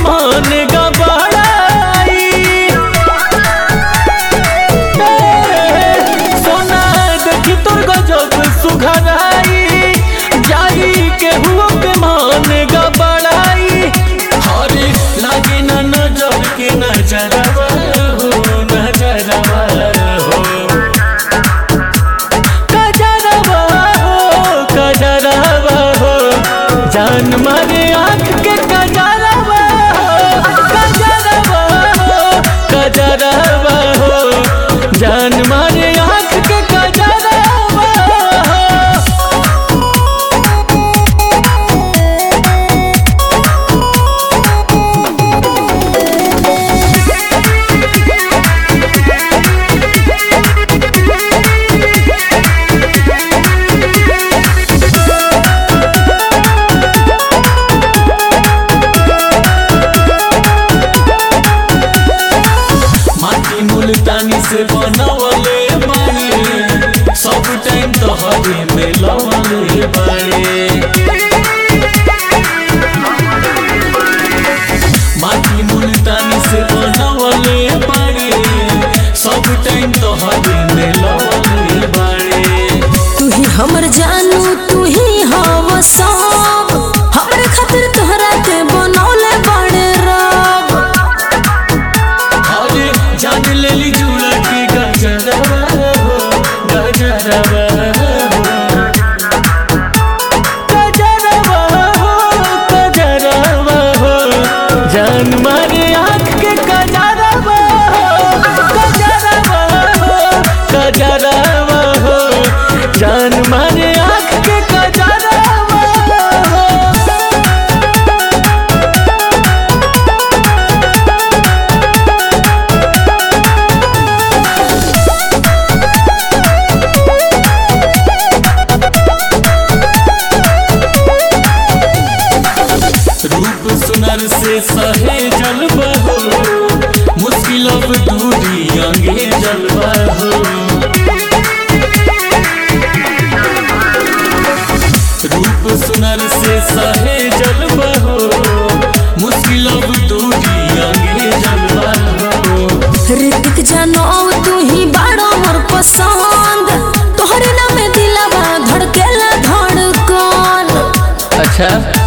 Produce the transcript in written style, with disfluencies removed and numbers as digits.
मान गबड़ाई। सोना देखी तोर गजब सुघराई, जाई केहू के मान गबड़ाई। हरे लागे ना नजर के नजरवा हो, नजरवा हो, कजरवा हो, कजरवा हो, जान मारे आँख के कजरवा हो, कजरवा हो, कजरवा हो, जान मारे आँख के कजरवा हो। मुल्तानी से बनवले बाड़े, सब टाइम तोहरे में लवले बाड़े। माटी मुल्तानी से बनवले बाड़े, सब टाइम तोहरे में लवले बाड़े। तू ही हमर जानू, तू ही हव सब, हमरे खातिर तोहरा के बनौले बड़े रब। अरे जान लेली जुड़ा के गजरवा हो, गजरवा हो, गजरवा हो, गजरवा हो, जान मारे आँख के गजरवा हो, गजरवा हो, गजरवा हो, जान मारे आँख के गजरवा हो। रूप सुनर से सहे जलवा हो, मुश्किल अब दूरी आगे जलवा हो। रूप सुनर से सहे जलवा हो, मुश्किल अब दूरी आगे जलवा हो। ऋतिक जानो तू ही बाड़ो मोर पसंद, तोहरे नाम दिलवा धड़केला धड़कन। अच्छा